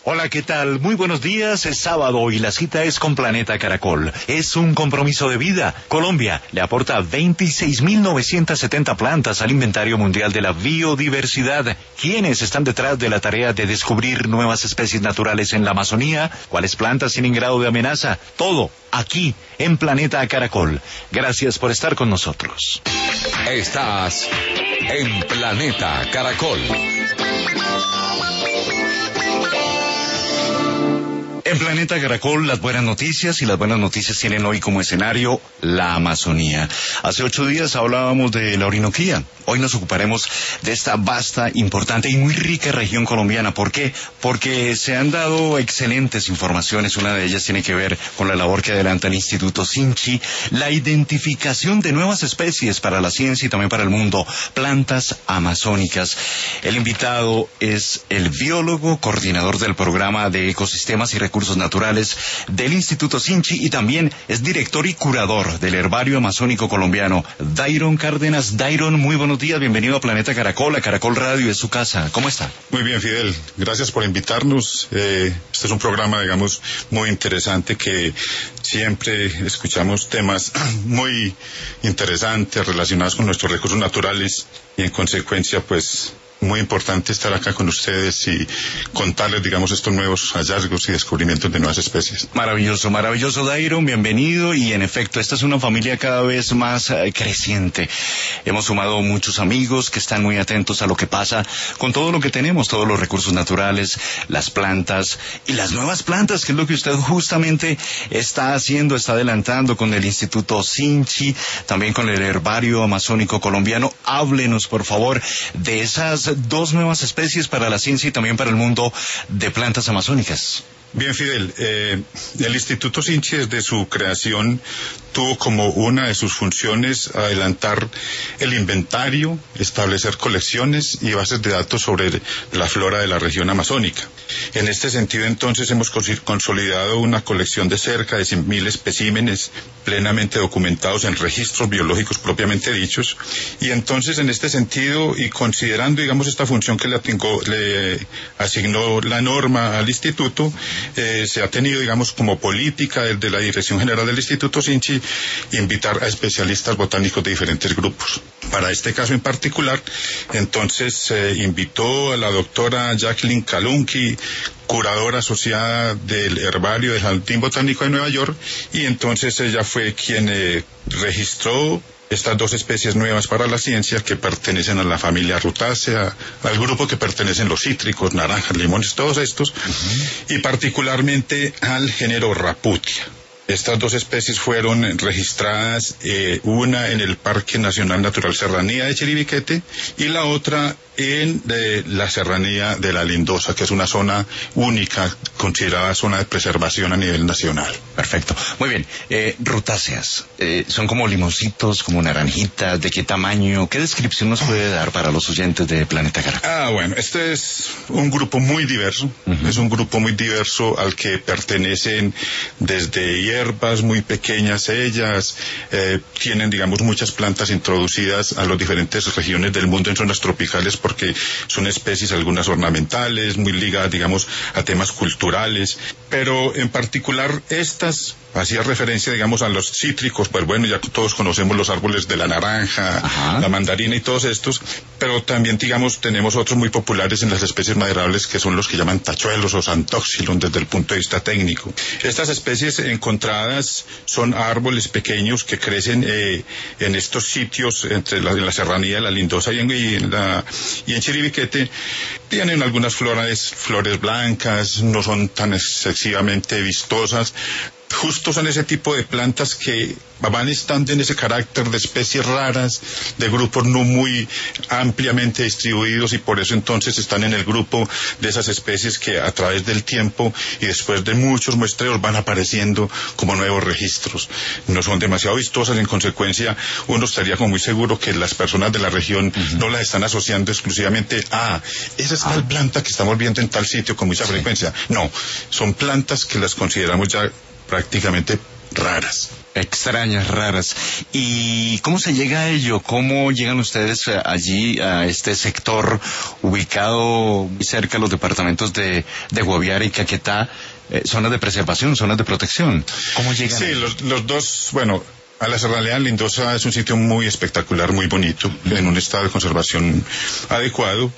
Hola, ¿qué tal? Muy buenos días, es sábado y la cita es con Planeta Caracol. Es un compromiso de vida. Colombia le aporta 26.970 plantas al inventario mundial de la biodiversidad. ¿Quiénes están detrás de la tarea de descubrir nuevas especies naturales en la Amazonía? ¿Cuáles plantas tienen grado de amenaza? Todo aquí en Planeta Caracol. Gracias por estar con nosotros. Estás en Planeta Caracol. En Planeta Caracol, las buenas noticias, y las buenas noticias tienen hoy como escenario la Amazonía. Hace 8 días hablábamos de la Orinoquía. Hoy nos ocuparemos de esta vasta, importante y muy rica región colombiana. ¿Por qué? Porque se han dado excelentes informaciones. Una de ellas tiene que ver con la labor que adelanta el Instituto Sinchi, la identificación de nuevas especies para la ciencia y también para el mundo, plantas amazónicas. El invitado es el biólogo, coordinador del programa de ecosistemas y recursos naturales del Instituto Sinchi y también es director y curador del Herbario Amazónico Colombiano, Dairon Cárdenas. Dairon, muy buenos días, bienvenido a Planeta Caracol, a Caracol Radio, es su casa. ¿Cómo está? Muy bien, Fidel, gracias por invitarnos. Este es un programa, digamos, muy interesante que siempre escuchamos temas muy interesantes relacionados con nuestros recursos naturales y en consecuencia, pues, muy importante estar acá con ustedes y contarles, digamos, estos nuevos hallazgos y descubrimientos de nuevas especies. Maravilloso, maravilloso, Dairon, bienvenido. Y en efecto, esta es una familia cada vez más creciente. Hemos sumado muchos amigos que están muy atentos a lo que pasa con todo lo que tenemos, todos los recursos naturales, las plantas y las nuevas plantas, que es lo que usted justamente está haciendo, está adelantando con el Instituto Sinchi, también con el Herbario Amazónico Colombiano. Háblenos, por favor, de esas 2 nuevas especies para la ciencia y también para el mundo de plantas amazónicas. Bien, Fidel, el Instituto Sinchi desde su creación tuvo como una de sus funciones adelantar el inventario, establecer colecciones y bases de datos sobre la flora de la región amazónica. En este sentido, entonces, hemos consolidado una colección de cerca de 100.000 especímenes plenamente documentados en registros biológicos propiamente dichos, y entonces, en este sentido, y considerando, digamos, esta función que le asignó la norma al Instituto, se ha tenido, digamos, como política desde la Dirección General del Instituto Sinchi invitar a especialistas botánicos de diferentes grupos. Para este caso en particular, entonces se invitó a la doctora Jacqueline Kalunki, curadora asociada del Herbario del Jardín Botánico de Nueva York, y entonces ella fue quien registró estas 2 especies nuevas para la ciencia que pertenecen a la familia Rutaceae, al grupo que pertenecen los cítricos, naranjas, limones, todos estos, y particularmente al género Raputia. Estas 2 especies fueron registradas, una en el Parque Nacional Natural Serranía de Chiribiquete y la otra en la Serranía de la Lindosa, que es una zona única, considerada zona de preservación a nivel nacional. Perfecto. Muy bien. Rutáceas, son como limoncitos, como naranjitas, ¿de qué tamaño? ¿Qué descripción nos puede dar para los oyentes de Planeta Caracol? Bueno, este es un grupo muy diverso, es un grupo muy diverso al que pertenecen desde hierbas muy pequeñas ellas, tienen, digamos, muchas plantas introducidas a las diferentes regiones del mundo en zonas tropicales porque son especies algunas ornamentales, muy ligadas, digamos, a temas culturales, pero en particular estas hacía referencia, digamos, a los cítricos. Pues bueno, ya todos conocemos los árboles de la naranja, la mandarina y todos estos, pero también, digamos, tenemos otros muy populares en las especies maderables que son los que llaman tachuelos o santoxylon desde el punto de vista técnico. Estas especies encontradas son árboles pequeños que crecen en estos sitios en la serranía de la Lindosa y en Chiribiquete. Tienen algunas flores blancas, no son tan excesivamente vistosas. Justo son ese tipo de plantas que van estando en ese carácter de especies raras, de grupos no muy ampliamente distribuidos, y por eso entonces están en el grupo de esas especies que a través del tiempo y después de muchos muestreos van apareciendo como nuevos registros. No son demasiado vistosas, en consecuencia uno estaría como muy seguro que las personas de la región no las están asociando exclusivamente a esa es tal planta que estamos viendo en tal sitio con mucha frecuencia. No, son plantas que las consideramos ya prácticamente raras. extrañas, raras. ¿Y cómo se llega a ello? ¿Cómo llegan ustedes allí, a este sector ubicado muy cerca de los departamentos de Guaviare y Caquetá, zonas de preservación, zonas de protección? ¿Cómo llegan? Sí, los dos, bueno, a la Serranía Lindosa es un sitio muy espectacular, muy bonito, en un estado de conservación adecuado.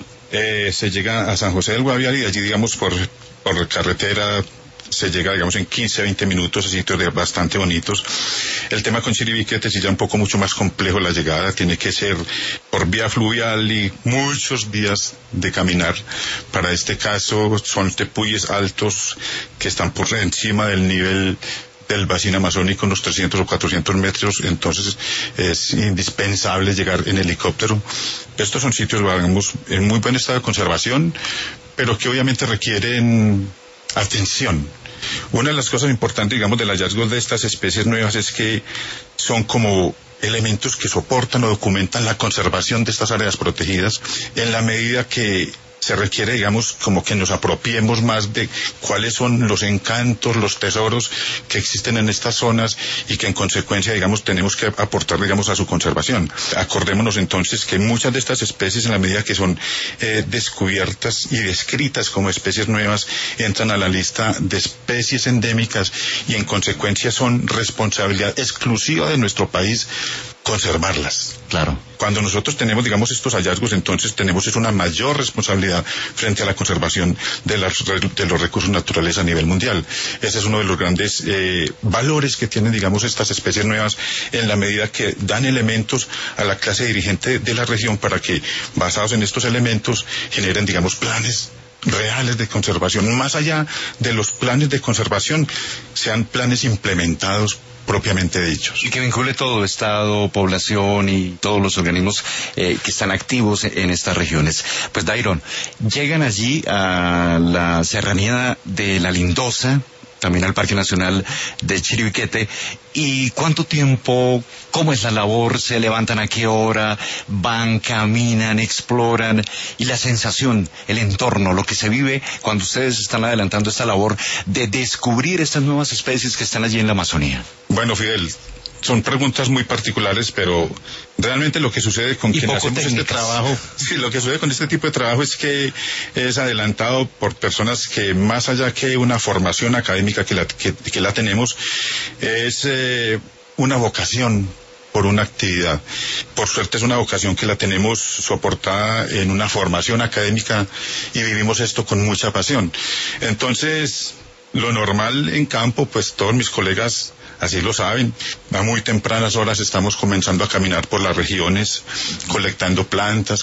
Se llega a San José del Guaviare y allí, digamos, por carretera se llega, digamos, en 15, 20 minutos a sitios bastante bonitos. El tema con Chiribiquete sí ya un poco mucho más complejo la llegada, tiene que ser por vía fluvial y muchos días de caminar. Para este caso son tepuyes altos que están por encima del nivel del vacío amazónico, unos 300 o 400 metros, entonces es indispensable llegar en helicóptero. Estos son sitios, digamos, en muy buen estado de conservación, pero que obviamente requieren atención. Una de las cosas importantes, digamos, del hallazgo de estas especies nuevas es que son como elementos que soportan o documentan la conservación de estas áreas protegidas en la medida que se requiere, digamos, como que nos apropiemos más de cuáles son los encantos, los tesoros que existen en estas zonas y que en consecuencia, digamos, tenemos que aportar, digamos, a su conservación. Acordémonos entonces que muchas de estas especies, en la medida que son descubiertas y descritas como especies nuevas, entran a la lista de especies endémicas y en consecuencia son responsabilidad exclusiva de nuestro país conservarlas. Claro. Cuando nosotros tenemos, digamos, estos hallazgos, entonces tenemos una mayor responsabilidad frente a la conservación de los recursos naturales a nivel mundial. Ese es uno de los grandes valores que tienen, digamos, estas especies nuevas, en la medida que dan elementos a la clase dirigente de la región para que, basados en estos elementos, generen, digamos, planes reales de conservación, más allá de los planes de conservación, sean planes implementados propiamente dichos. Y que vincule todo, Estado, población y todos los organismos que están activos en estas regiones. Pues, Dairon, llegan allí a la serranía de la Lindosa, también al Parque Nacional de Chiribiquete. ¿Y cuánto tiempo? ¿Cómo es la labor? ¿Se levantan a qué hora? ¿Van, caminan, exploran? Y la sensación, el entorno, lo que se vive cuando ustedes están adelantando esta labor de descubrir estas nuevas especies que están allí en la Amazonía. Bueno, Fidel, son preguntas muy particulares, pero realmente lo que sucede con quienes hacemos este trabajo, sí, lo que sucede con este tipo de trabajo es que es adelantado por personas que, más allá que una formación académica que la tenemos, es una vocación por una actividad. Por suerte es una vocación que la tenemos soportada en una formación académica y vivimos esto con mucha pasión. Entonces, lo normal en campo, pues todos mis colegas así lo saben, a muy tempranas horas estamos comenzando a caminar por las regiones, colectando plantas,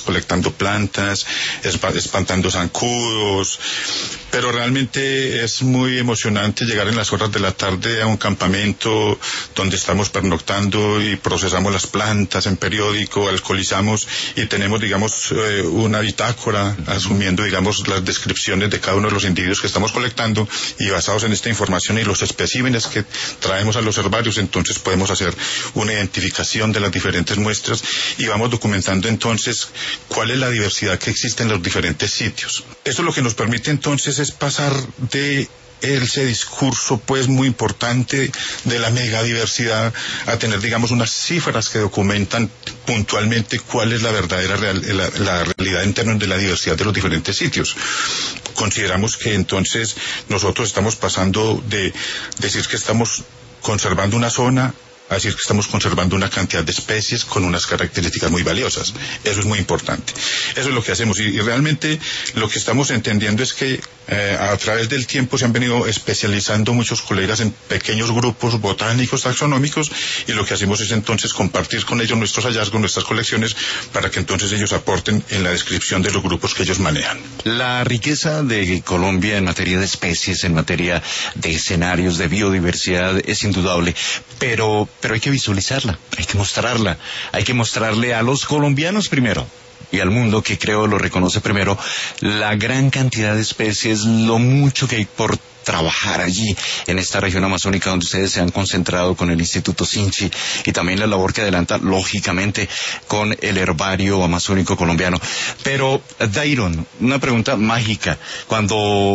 espantando zancudos, pero realmente es muy emocionante llegar en las horas de la tarde a un campamento donde estamos pernoctando y procesamos las plantas en periódico, alcoholizamos y tenemos, digamos, una bitácora asumiendo, digamos, las descripciones de cada uno de los individuos que estamos colectando, y basados en esta información y los especímenes que traemos a los herbarios, entonces podemos hacer una identificación de las diferentes muestras y vamos documentando entonces cuál es la diversidad que existe en los diferentes sitios. Eso lo que nos permite entonces es pasar de ese discurso pues muy importante de la megadiversidad a tener, digamos, unas cifras que documentan puntualmente cuál es la verdadera la realidad en términos de la diversidad de los diferentes sitios. Consideramos que entonces nosotros estamos pasando de decir que estamos conservando una zona a decir que estamos conservando una cantidad de especies con unas características muy valiosas. Eso es muy importante. Eso es lo que hacemos y realmente lo que estamos entendiendo es que a través del tiempo se han venido especializando muchos colegas en pequeños grupos botánicos, taxonómicos, y lo que hacemos es entonces compartir con ellos nuestros hallazgos, nuestras colecciones, para que entonces ellos aporten en la descripción de los grupos que ellos manejan. La riqueza de Colombia en materia de especies, en materia de escenarios, de biodiversidad, es indudable, pero hay que visualizarla, hay que mostrarle a los colombianos primero y al mundo, que creo lo reconoce primero, la gran cantidad de especies, lo mucho que hay por trabajar allí en esta región amazónica donde ustedes se han concentrado con el Instituto Sinchi y también la labor que adelanta lógicamente con el herbario amazónico colombiano. Pero, Dairon, una pregunta mágica. Cuando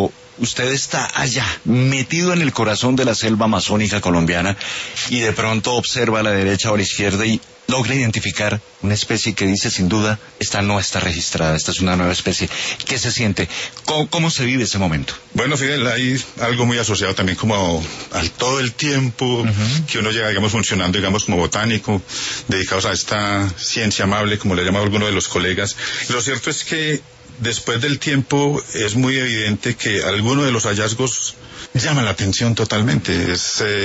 usted está allá, metido en el corazón de la selva amazónica colombiana, y de pronto observa a la derecha o a la izquierda y logra identificar una especie que dice, sin duda, esta no está registrada, esta es una nueva especie. ¿Qué se siente? ¿Cómo se vive ese momento? Bueno, Fidel, hay algo muy asociado también como al todo el tiempo que uno llega, digamos, funcionando, digamos, como botánico, dedicados a esta ciencia amable, como le llama alguno de los colegas. Lo cierto es que después del tiempo es muy evidente que algunos de los hallazgos llaman la atención totalmente.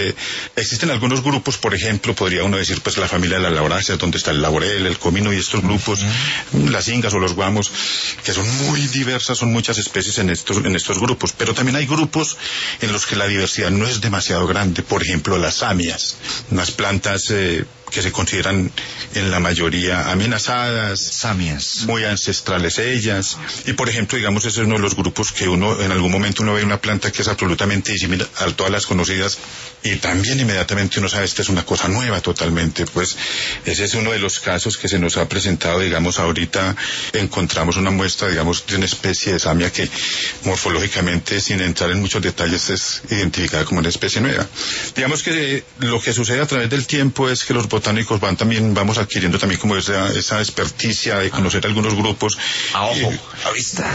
Existen algunos grupos, por ejemplo, podría uno decir, pues la familia de las lauráceas, donde está el laurel, el comino y estos grupos, las ingas o los guamos, que son muy diversas, son muchas especies en estos grupos. Pero también hay grupos en los que la diversidad no es demasiado grande. Por ejemplo, las samias, unas plantas que se consideran en la mayoría amenazadas, samias, muy ancestrales ellas, y por ejemplo, digamos, ese es uno de los grupos que uno, en algún momento uno ve una planta que es absolutamente disímil a todas las conocidas, y también inmediatamente uno sabe, esta es una cosa nueva totalmente. Pues ese es uno de los casos que se nos ha presentado. Digamos, ahorita encontramos una muestra, digamos, de una especie de samia que morfológicamente, sin entrar en muchos detalles, es identificada como una especie nueva. Digamos que lo que sucede a través del tiempo es que los botánicos vamos adquiriendo también como esa experticia de conocer algunos grupos. A ojo, a vista.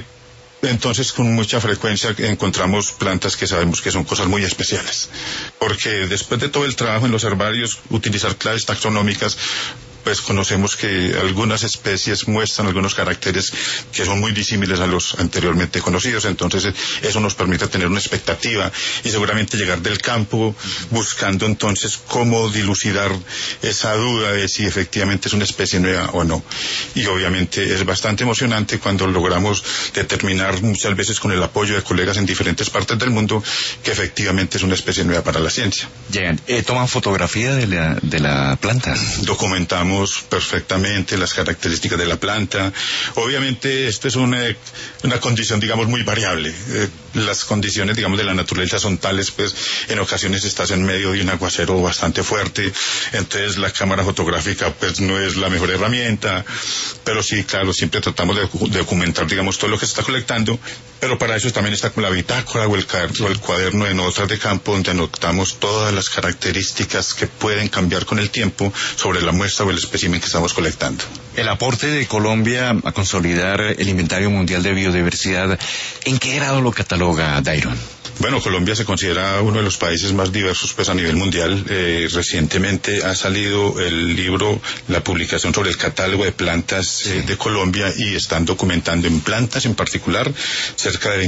Entonces, con mucha frecuencia encontramos plantas que sabemos que son cosas muy especiales, porque después de todo el trabajo en los herbarios, utilizar claves taxonómicas, pues conocemos que algunas especies muestran algunos caracteres que son muy disímiles a los anteriormente conocidos. Entonces eso nos permite tener una expectativa y seguramente llegar del campo buscando entonces cómo dilucidar esa duda de si efectivamente es una especie nueva o no. Y obviamente es bastante emocionante cuando logramos determinar, muchas veces con el apoyo de colegas en diferentes partes del mundo, que efectivamente es una especie nueva para la ciencia. Llegan, toman fotografía de la planta. Documentamos perfectamente las características de la planta. Obviamente esto es una condición, digamos, muy variable. Las condiciones, digamos, de la naturaleza son tales, pues en ocasiones estás en medio de un aguacero bastante fuerte, entonces la cámara fotográfica pues no es la mejor herramienta, pero sí, claro, siempre tratamos de documentar, digamos, todo lo que se está colectando, pero para eso también está con la bitácora o el cuaderno de notas de campo, donde anotamos todas las características que pueden cambiar con el tiempo sobre la muestra o el espécimen que estamos colectando. El aporte de Colombia a consolidar el inventario mundial de biodiversidad, ¿en qué grado lo cataloga Dairon? Bueno, Colombia se considera uno de los países más diversos pues a nivel mundial. Recientemente ha salido el libro, la publicación sobre el catálogo de plantas de Colombia, y están documentando en plantas en particular cerca de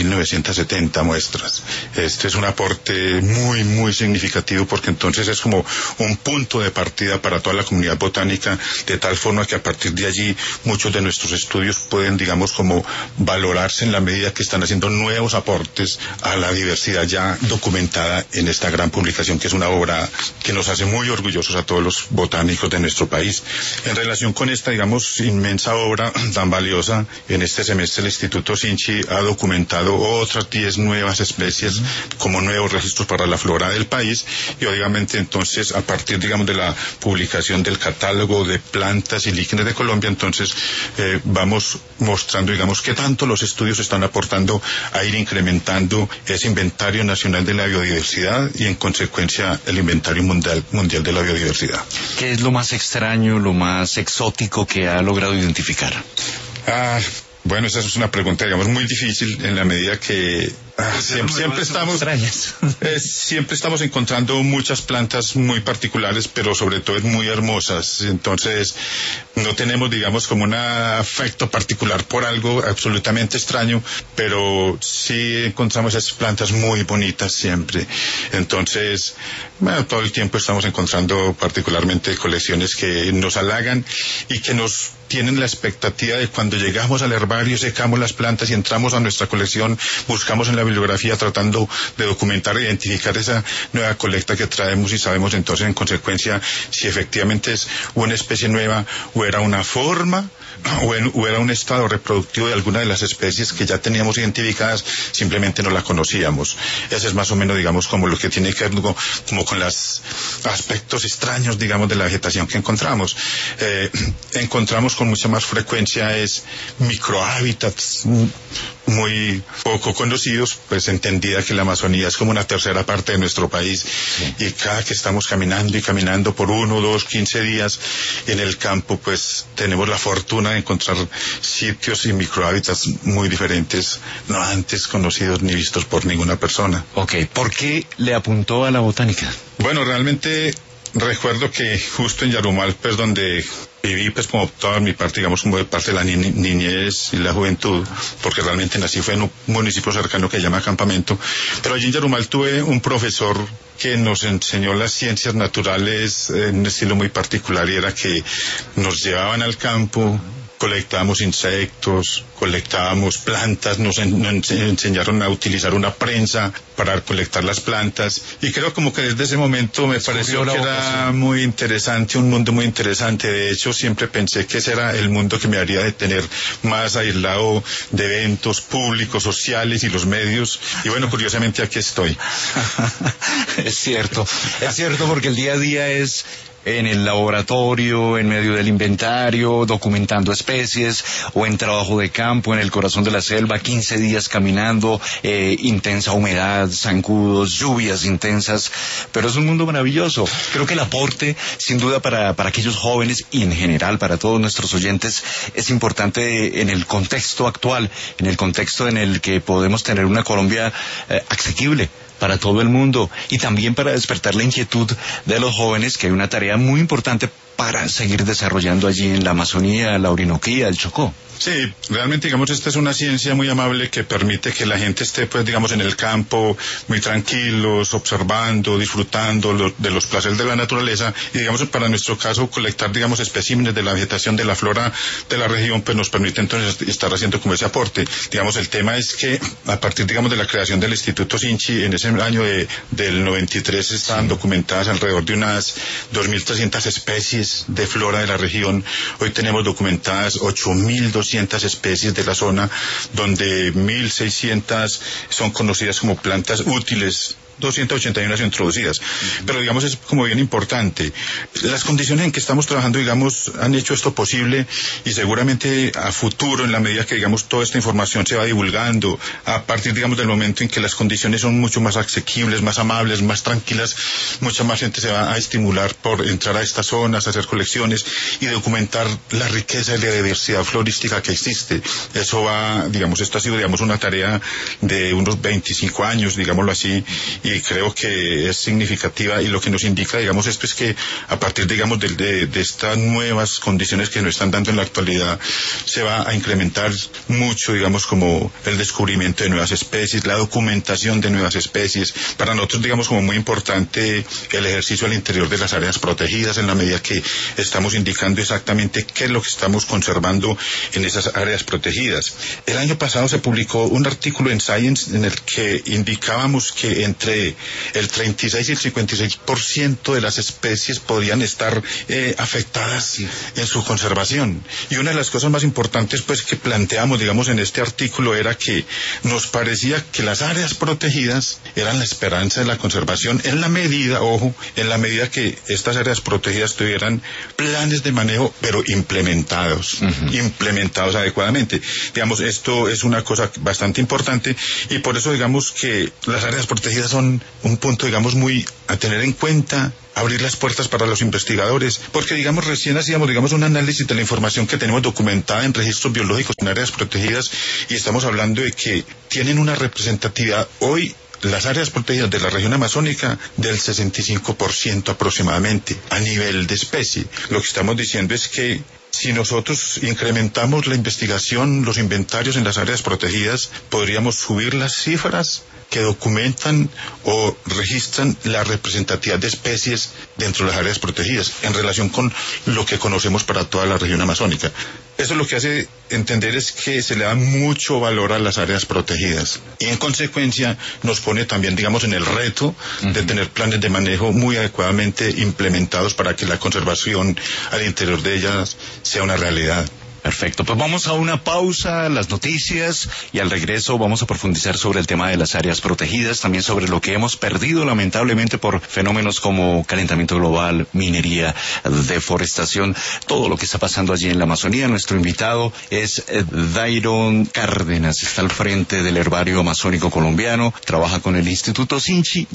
26.970 muestras. Este es un aporte muy, muy significativo, porque entonces es como un punto de partida para toda la comunidad botánica, de tal forma que a partir de allí muchos de nuestros estudios pueden, digamos, como valorarse en la medida que están haciendo nuevos aportes a la diversidad ya documentada en esta gran publicación, que es una obra que nos hace muy orgullosos a todos los botánicos de nuestro país. En relación con esta, digamos, inmensa obra tan valiosa, en este semestre el Instituto Sinchi ha documentado otras 10 nuevas especies como nuevos registros para la flora del país, y obviamente entonces a partir, digamos, de la publicación del catálogo de plantas y líquenes de Colombia, entonces vamos mostrando, digamos, qué tanto los estudios están aportando a ir incrementando ese inventario nacional de la biodiversidad y en consecuencia el inventario mundial de la biodiversidad. ¿Qué es lo más extraño, lo más exótico que ha logrado identificar? Bueno, esa es una pregunta, digamos, muy difícil, en la medida que siempre estamos encontrando muchas plantas muy particulares, pero sobre todo muy hermosas. Entonces no tenemos, digamos, como un afecto particular por algo absolutamente extraño, pero sí encontramos esas plantas muy bonitas siempre. Entonces, bueno, todo el tiempo estamos encontrando particularmente colecciones que nos halagan y que nos tienen la expectativa de cuando llegamos al herbario, secamos las plantas y entramos a nuestra colección, buscamos en la bibliografía tratando de documentar e identificar esa nueva colecta que traemos, y sabemos entonces en consecuencia si efectivamente es una especie nueva o era una forma o era un estado reproductivo de alguna de las especies que ya teníamos identificadas, simplemente no la conocíamos. Ese es más o menos, digamos, como lo que tiene que ver como con los aspectos extraños, digamos, de la vegetación que encontramos. Encontramos con mucha más frecuencia microhábitats muy poco conocidos, pues entendida que la Amazonía es como una tercera parte de nuestro país, y cada que estamos caminando y caminando por 1, 2, 15 días en el campo, pues tenemos la fortuna de encontrar sitios y microhábitats muy diferentes, no antes conocidos ni vistos por ninguna persona. Ok, ¿por qué le apuntó a la botánica? Bueno, realmente recuerdo que justo en Yarumal, pues donde viví, pues como toda mi parte, digamos, como de parte de la niñez y la juventud, porque realmente nací fue en un municipio cercano que se llama Campamento, pero allí en Yarumal tuve un profesor que nos enseñó las ciencias naturales en un estilo muy particular, y era que nos llevaban al campo, colectábamos insectos, colectábamos plantas, nos enseñaron a utilizar una prensa para colectar las plantas, y creo como que desde ese momento me pareció que era muy interesante, un mundo muy interesante. De hecho, siempre pensé que ese era el mundo que me haría de tener más aislado de eventos públicos, sociales y los medios, y bueno, curiosamente aquí estoy. Es cierto porque el día a día es en el laboratorio, en medio del inventario, documentando especies, o en trabajo de campo, en el corazón de la selva, 15 días caminando, intensa humedad, zancudos, lluvias intensas, pero es un mundo maravilloso. Creo que el aporte, sin duda, para aquellos jóvenes y en general para todos nuestros oyentes, es importante en el contexto actual, en el contexto en el que podemos tener una Colombia asequible para todo el mundo, y también para despertar la inquietud de los jóvenes, que hay una tarea muy importante para seguir desarrollando allí en la Amazonía, la Orinoquía, el Chocó. Sí, realmente, digamos, esta es una ciencia muy amable que permite que la gente esté, pues, digamos, en el campo, muy tranquilos, observando, disfrutando de los placeres de la naturaleza, y, digamos, para nuestro caso, colectar, digamos, especímenes de la vegetación, de la flora de la región, pues nos permite entonces estar haciendo como ese aporte. Digamos, el tema es que a partir, digamos, de la creación del Instituto Sinchi, en ese año del 93 estaban documentadas alrededor de unas 2.300 especies de flora de la región. Hoy tenemos documentadas 8.200 especies de la zona, donde 1.600 son conocidas como plantas útiles, 281 introducidas. Pero, digamos, es como bien importante. Las condiciones en que estamos trabajando, digamos, han hecho esto posible, y seguramente a futuro, en la medida que, digamos, toda esta información se va divulgando, a partir, digamos, del momento en que las condiciones son mucho más asequibles, más amables, más tranquilas, mucha más gente se va a estimular por entrar a estas zonas, hacer colecciones y documentar la riqueza y la diversidad florística que existe. Eso va, digamos, esto ha sido, digamos, una tarea de unos 25 años, digámoslo así, y creo que es significativa, y lo que nos indica, digamos, esto es que a partir, digamos, de estas nuevas condiciones que nos están dando en la actualidad, se va a incrementar mucho, digamos, como el descubrimiento de nuevas especies, la documentación de nuevas especies. Para nosotros, digamos, como muy importante el ejercicio al interior de las áreas protegidas, en la medida que estamos indicando exactamente qué es lo que estamos conservando en esas áreas protegidas. El año pasado se publicó un artículo en Science en el que indicábamos que entre el 36 y el 56% de las especies podrían estar afectadas en su conservación. Y una de las cosas más importantes, pues, que planteamos, digamos, en este artículo, era que nos parecía que las áreas protegidas eran la esperanza de la conservación, en la medida, ojo, en la medida que estas áreas protegidas tuvieran planes de manejo, pero implementados adecuadamente. Digamos, esto es una cosa bastante importante, y por eso, digamos, que las áreas protegidas son un punto, digamos, muy a tener en cuenta, abrir las puertas para los investigadores, porque, digamos, recién hacíamos, digamos, un análisis de la información que tenemos documentada en registros biológicos en áreas protegidas, y estamos hablando de que tienen una representatividad hoy, las áreas protegidas de la región amazónica, del 65% aproximadamente a nivel de especie. Lo que estamos diciendo es que si nosotros incrementamos la investigación, los inventarios en las áreas protegidas, podríamos subir las cifras que documentan o registran la representatividad de especies dentro de las áreas protegidas en relación con lo que conocemos para toda la región amazónica. Eso lo que hace entender es que se le da mucho valor a las áreas protegidas, y en consecuencia nos pone también, digamos, en el reto de tener planes de manejo muy adecuadamente implementados para que la conservación al interior de ellas sea una realidad. Perfecto, pues vamos a una pausa, las noticias, y al regreso vamos a profundizar sobre el tema de las áreas protegidas, también sobre lo que hemos perdido lamentablemente por fenómenos como calentamiento global, minería, deforestación, todo lo que está pasando allí en la Amazonía. Nuestro invitado es Dairon Cárdenas, está al frente del Herbario Amazónico Colombiano, trabaja con el Instituto Sinchi.